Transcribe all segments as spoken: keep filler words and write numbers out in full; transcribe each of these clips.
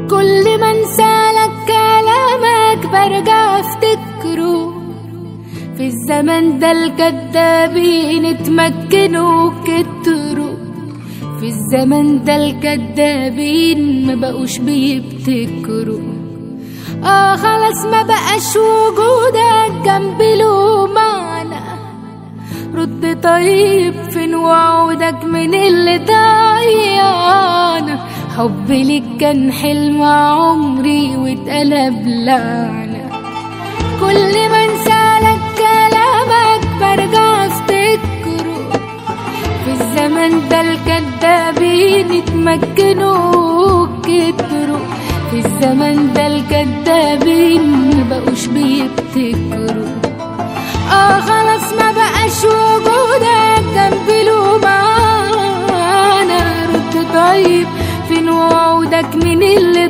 كل ما انسالك كلامك برجع افتكره. في الزمن ده الكدابين اتمكنوا كتروا. في الزمن ده الكدابين ما بقوش بيبتكروا. اه خلاص ما بقاش وجودك جنبي له معنى. رد طيب فين وعودك من اللي ضيعنا. حبي ليك كان حلم عمري واتقلب لعنة. كل ما انسالك كلامك برجع افتكره. في الزمن ده الكدابين اتمكنوا كتروا. في الزمن ده الكدابين مبقوش بيبتكروا. اه خلاص ما بقاش وجودك جنبي له معنى. رد طيب فين وعودك من اللي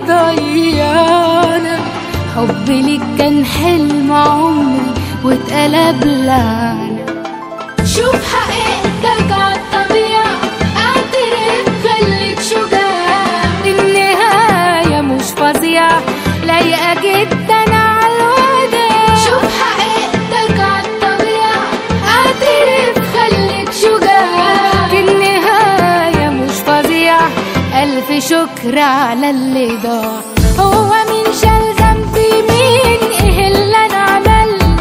ضيعنا. حبي ليك كان حلم عمري واتقلب لعنة. شوف حقيقتك عالطبيعة، اعترف خليك شجاع. النهاية مش فظيعة لايقة جدا عالوداع. شوف حقيقتك عالطبيعة، اعترف خليك شجاع. النهاية مش فظيعة، ألف شكر على اللي ضاع. هو مين شال ذنبي مين؟ ايه اللي انا عملته؟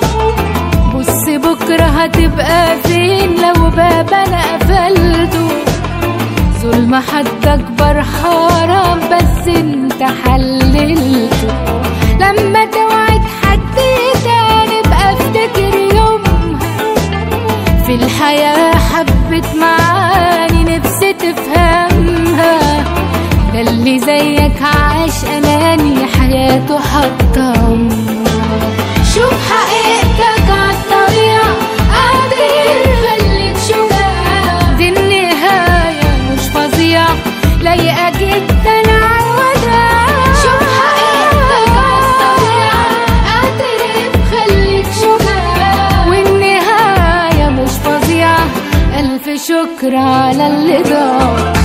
بص بكرة هتبقى فين لو باب انا قفلته؟ ظلم حد اكبر حرام بس انت حللته. لما توعد حد تاني بقى افتكر يومها. في الحياة حبت معاني نفسي تفهمها. ده اللي زيك عاش اناني حياته حطمها. شوف حقيقتك عالطبيعة، قادر خليك شجاع. دي النهاية مش فظيعة لايقة جدا عالوداع. شوف حقيقتك عالطبيعة، قادر خليك شجاع. والنهاية مش فظيعة، ألف شكر على اللي ضاع.